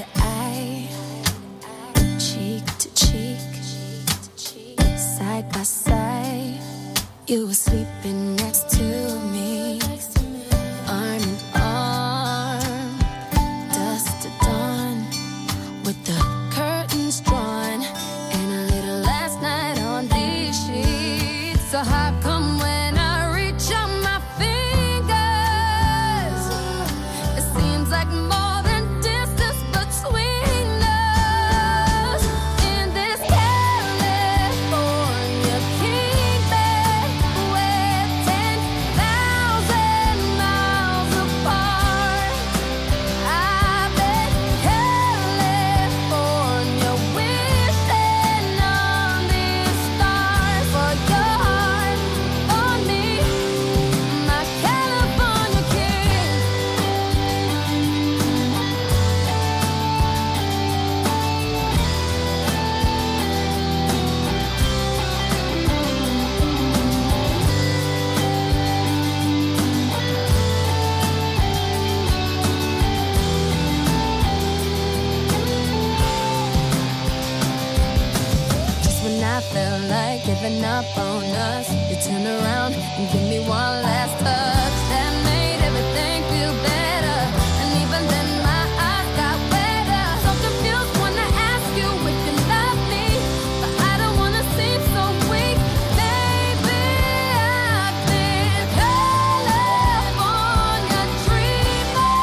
giving up on us. You turn around and give me one last touch. That made everything feel better. And even then my eyes got wetter. So confused when I ask you if you love me, but I don't wanna seem so weak. Maybe I've been California dreaming.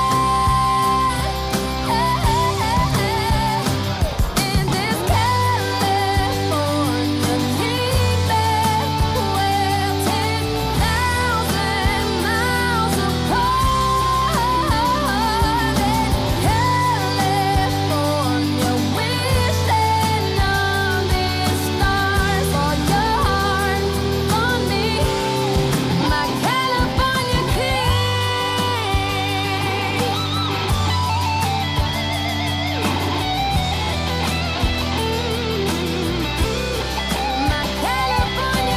Hey, hey, hey. In this California dreaming, we're ten thousand miles apart. In California, wishing on these stars for your heart, for me, my California king. My California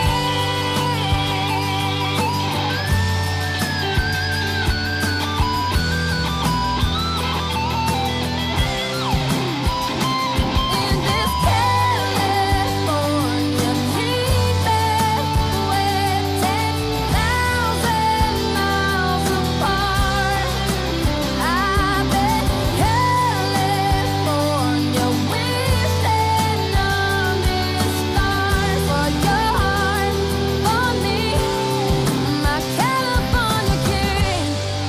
In this California dreaming, we're ten thousand miles apart. I've been California, wishing on these stars for your heart, for me, my California king.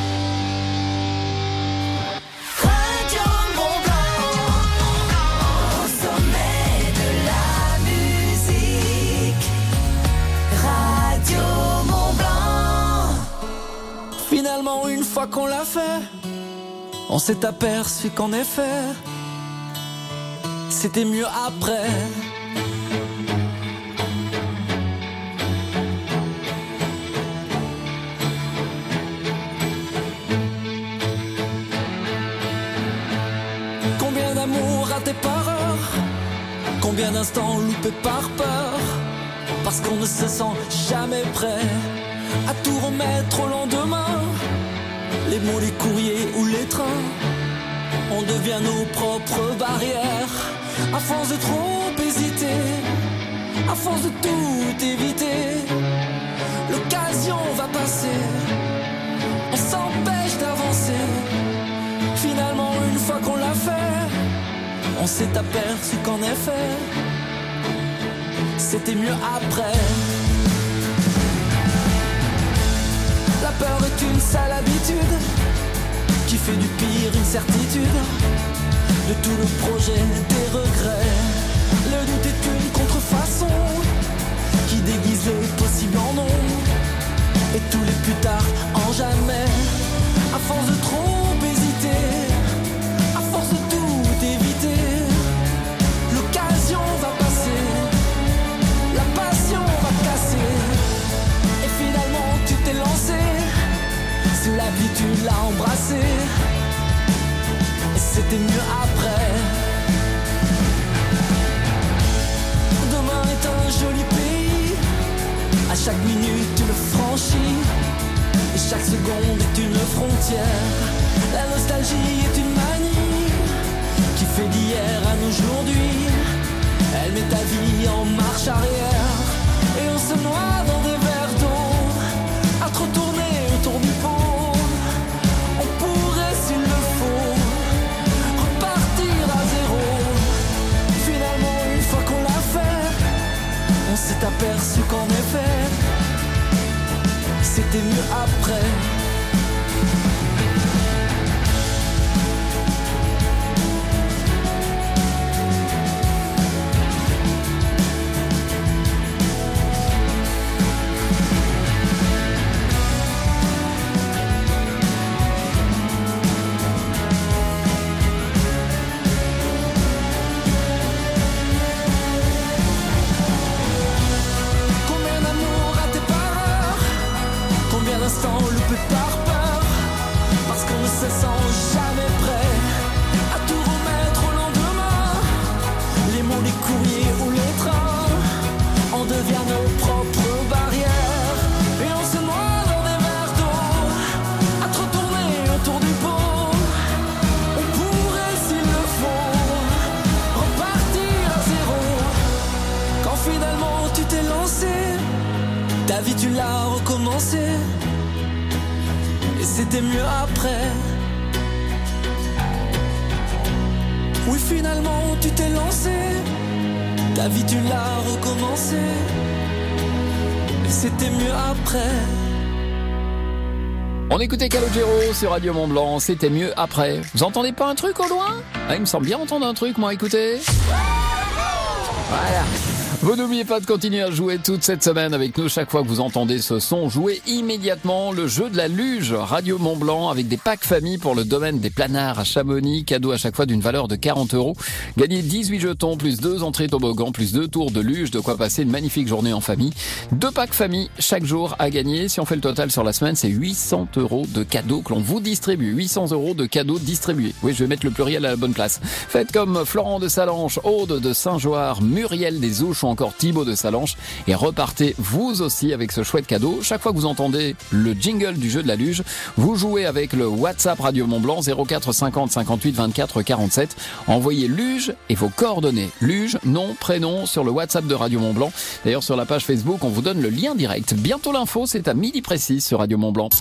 Radio Mont-Blanc, au sommet de la musique. Radio Mont-Blanc. Finalement, une fois qu'on l'a fait, on s'est aperçu qu'en effet, c'était mieux après. Combien d'amour raté par heure, combien d'instants loupés par peur, parce qu'on ne se sent jamais prêt à tout remettre au lendemain. Les mots, les courriers ou les trains, on devient nos propres barrières. À force de trop hésiter, à force de tout éviter, l'occasion va passer, on s'empêche d'avancer. Finalement, une fois qu'on l'a fait, on s'est aperçu qu'en effet, c'était mieux après. La peur est une sale habitude qui fait du pire une certitude. De tout le projet, des regrets. Le doute est une contrefaçon qui déguise le possible en non. Et tous les plus tard en jamais. À force de trop hésiter, à force de tout éviter, l'occasion va passer, la passion va casser. Et finalement tu t'es lancé, sous la vie tu l'as embrassé, et c'était mieux après. Demain est un joli pays, à chaque minute tu le franchis, et chaque seconde est une frontière. La nostalgie est une manie qui fait d'hier à aujourd'hui. Elle met ta vie en marche arrière, et on se noie dans des verres d'eau, à trop tourner autour du pot. On pourrait, s'il le faut, repartir à zéro. Finalement, une fois qu'on l'a fait, on s'est aperçu qu'en effet, c'était mieux après. Combien d'amour raté par heure, combien d'instants loupés par peur, parce qu'on ne se sent jamais prêt à tout remettre au lendemain. Les mots, les courriers ou les trains, on devient nos propres barrières, et on se noie dans des verres d'eau, à trop tourner autour du pot. On pourrait, s'il le faut, repartir à zéro, quand finalement tu t'es c'était mieux après. Oui, finalement tu t'es lancé, ta vie tu l'as recommencé. C'était mieux après. On écoutait Calogero sur Radio Mont Blanc, c'était mieux après. Vous entendez pas un truc au loin? Ah, il me semble bien entendre un truc, moi, écoutez. Voilà. Vous n'oubliez pas de continuer à jouer toute cette semaine avec nous. Chaque fois que vous entendez ce son, jouez immédiatement le jeu de la luge Radio Mont Blanc avec des packs famille pour le domaine des planards à Chamonix. Cadeau à chaque fois d'une valeur de quarante euros. Gagnez dix-huit jetons, plus deux entrées toboggan, plus deux tours de luge. De quoi passer une magnifique journée en famille. Deux packs famille chaque jour à gagner. Si on fait le total sur la semaine, c'est huit cents euros de cadeaux que l'on vous distribue. huit cents euros de cadeaux distribués. Oui, je vais mettre le pluriel à la bonne place. Faites comme Florent de Salanches, Aude de Saint-Joire, Muriel des Ouches ou encore Thibaut de Salanches et repartez vous aussi avec ce chouette cadeau. Chaque fois que vous entendez le jingle du jeu de la luge, vous jouez avec le WhatsApp Radio Mont Blanc zéro quatre cinquante cinquante-huit vingt-quatre quarante-sept. Envoyez luge et vos coordonnées. Luge, nom, prénom sur le WhatsApp de Radio Mont Blanc. D'ailleurs sur la page Facebook, on vous donne le lien direct. Bientôt l'info, c'est à midi précis sur Radio Mont Blanc.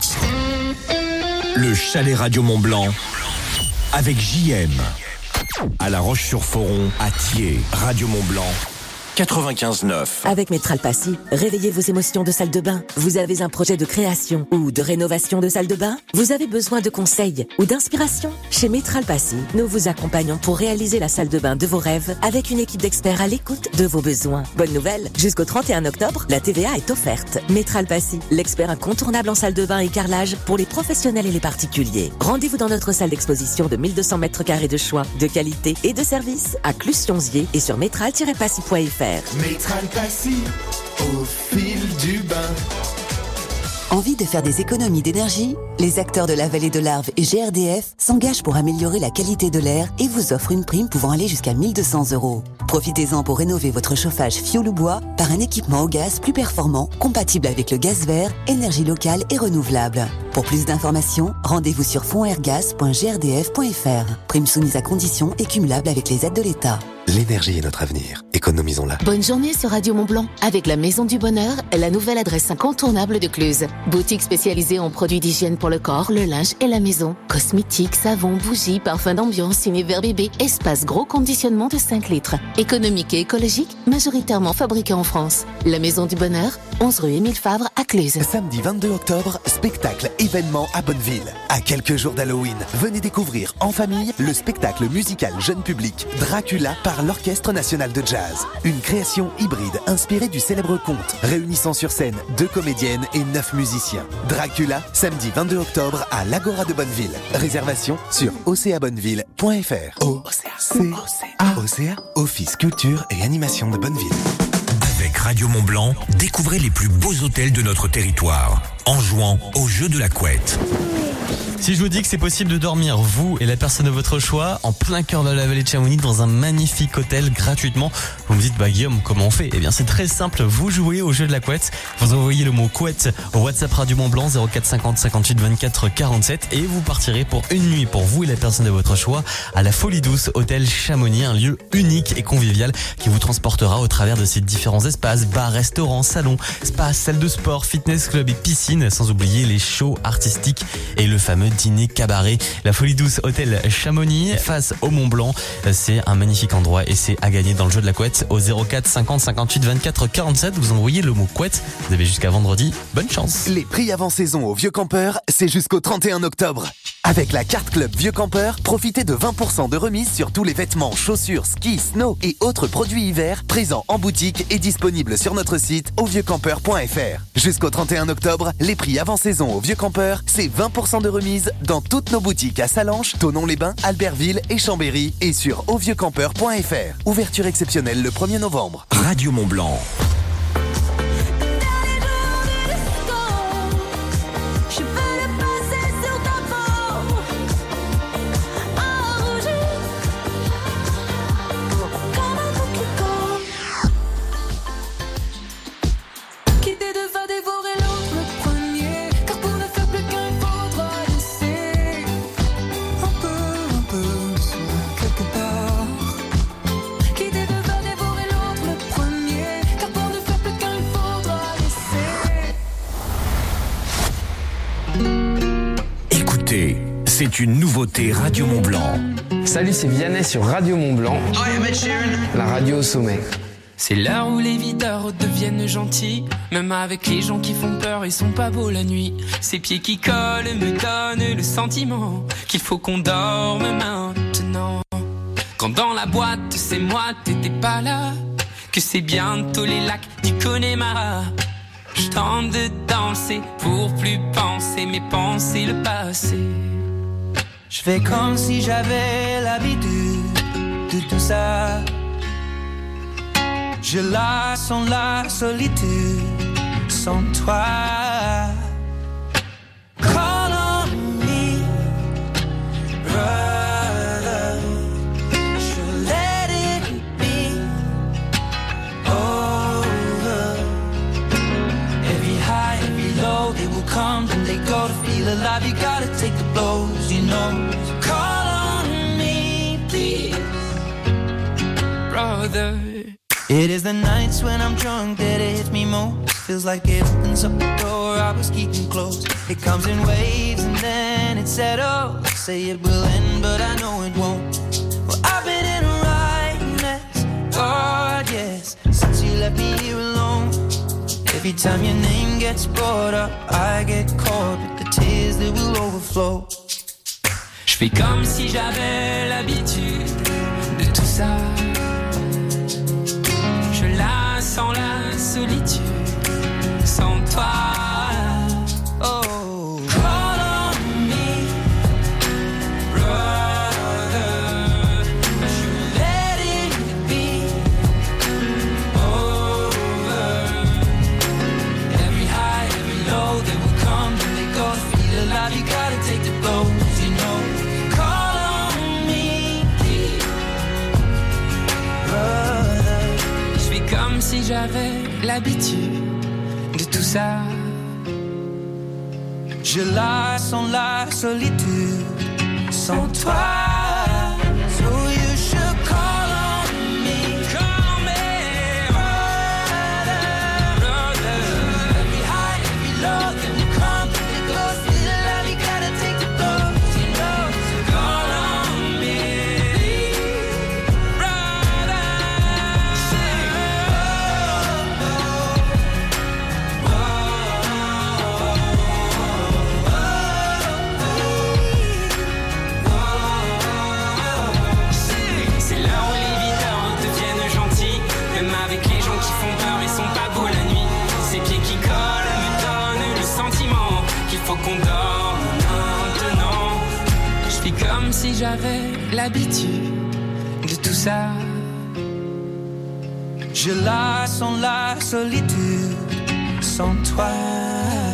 Le chalet Radio Mont Blanc avec J M. À La Roche-sur-Foron, à Thiers, Radio Mont Blanc. quatre-vingt-quinze neuf. Avec Métral Passy, réveillez vos émotions de salle de bain. Vous avez un projet de création ou de rénovation de salle de bain? Vous avez besoin de conseils ou d'inspiration? Chez Métral Passy, nous vous accompagnons pour réaliser la salle de bain de vos rêves avec une équipe d'experts à l'écoute de vos besoins. Bonne nouvelle, jusqu'au trente et un octobre, la T V A est offerte. Métral Passy, l'expert incontournable en salle de bain et carrelage pour les professionnels et les particuliers. Rendez-vous dans notre salle d'exposition de mille deux cents mètres carrés de choix, de qualité et de service à Cluse-Sionzier et sur métral tiret passy point f r. Métral Passy, au fil du bain. Envie de faire des économies d'énergie? Les acteurs de la vallée de l'Arve et G R D F s'engagent pour améliorer la qualité de l'air et vous offrent une prime pouvant aller jusqu'à mille deux cents euros. Profitez-en pour rénover votre chauffage fioul ou bois par un équipement au gaz plus performant, compatible avec le gaz vert, énergie locale et renouvelable. Pour plus d'informations, rendez-vous sur fonds air gaz point g r d f point f r. Prime soumise à conditions et cumulable avec les aides de l'État. L'énergie est notre avenir. Économisons-la. Bonne journée sur Radio Mont Blanc avec la Maison du Bonheur, la nouvelle adresse incontournable de Cluse. Boutique spécialisée en produits d'hygiène pour le corps, le linge et la maison. Cosmétiques, savons, bougies, parfums d'ambiance, univers bébé, espace gros conditionnement de cinq litres. Économique et écologique, majoritairement fabriqué en France. La Maison du Bonheur, onze rue Émile Favre à Cluse. Samedi vingt-deux octobre, spectacle événement à Bonneville. À quelques jours d'Halloween, venez découvrir en famille le spectacle musical jeune public Dracula par l'Orchestre National de Jazz. Une création hybride inspirée du célèbre conte, réunissant sur scène deux comédiennes et neuf musiciens. Dracula, samedi vingt-deux octobre à l'Agora de Bonneville. Réservation sur o c a bonneville point f r. O C A, O C A, Office Culture et Animation de Bonneville. Avec Radio Mont Blanc, découvrez les plus beaux hôtels de notre territoire en jouant au jeu de la couette. Si je vous dis que c'est possible de dormir, vous et la personne de votre choix, en plein cœur de la vallée de Chamonix, dans un magnifique hôtel gratuitement, vous me dites, bah Guillaume, comment on fait? Eh bien c'est très simple, vous jouez au jeu de la couette, vous envoyez le mot couette au WhatsApp Radio Mont Blanc zéro quatre cinquante cinquante-huit vingt-quatre quarante-sept et vous partirez pour une nuit pour vous et la personne de votre choix à la Folie Douce Hôtel Chamonix, un lieu unique et convivial qui vous transportera au travers de ses différents espaces, bars, restaurants, salons, spas, salles de sport, fitness club et piscine, sans oublier les shows artistiques et le fameux dîner cabaret. La Folie Douce Hôtel Chamonix face au Mont Blanc, c'est un magnifique endroit et c'est à gagner dans le jeu de la couette au zéro quatre cinquante cinquante-huit vingt-quatre quarante-sept. Vous envoyez le mot couette, vous avez jusqu'à vendredi, bonne chance. Les prix avant saison au Vieux Campeur, c'est jusqu'au trente et un octobre. Avec la carte club Vieux Campeur, profitez de vingt pour cent de remise sur tous les vêtements, chaussures, skis, snow et autres produits hiver présents en boutique et disponibles sur notre site au vieux campeur point f r. Jusqu'au trente et un octobre, les prix avant saison au Vieux Campeur, c'est vingt pour cent de remise dans toutes nos boutiques à Salanches, Thonon-les-Bains, Albertville et Chambéry et sur au vieux campeur point f r. Ouverture exceptionnelle le premier novembre. Radio Mont Blanc. Quelque part, quitter de faire dévorer l'autre le premier, car pour écoutez, c'est une nouveauté Radio Mont Blanc. Salut, c'est Vianney sur Radio Mont Blanc. La radio au sommet. C'est l'heure où les videurs deviennent gentils. Même avec les gens qui font peur, ils sont pas beaux la nuit. Ces pieds qui collent me donnent le sentiment qu'il faut qu'on dorme maintenant. Quand dans la boîte, c'est moi, t'étais pas là. Que c'est bientôt les lacs du Connemara. Je tente de danser pour plus penser, mais penser le passé. Je fais comme si j'avais l'habitude de tout ça. Je la sens la solitude sans toi. Call on me, brother. Should let it be over. Every high, every low, they will come and they go. To feel alive, you gotta take the blows, you know. Call on me, please, brother. It is the nights when I'm drunk that it hits me most. Feels like it opens up the door I was keeping closed. It comes in waves and then it settles. Say it will end, but I know it won't. Well, I've been in a right mess, God, yes, since you left me here alone. Every time your name gets brought up, I get caught with the tears that will overflow. Je fais comme si j'avais l'habitude de tout ça. Je la sens la solitude sans toi. Oh, call on me, brother. I should let it be over. Every high, every low, they will come and they go. Feel alive, you gotta take the blows, you know. Call on me, please, brother. Je fais comme si j'avais l'habitude de tout ça. Je la sens la solitude sans toi. So you should call on me, call me, brother, brother. Every high, every low, then we come, it goes. Feel alive, you gotta take the blows, you know. So call on me, brother. C'est là où les videurs deviennent gentils. Même avec les gens qui font peur, ils sont pas beaux la nuit. Ces pieds qui collent me donnent le sentiment qu'il faut qu'on dorme maintenant. Je fais comme si j'avais l'habitude de tout ça. Je la sens la solitude sans toi.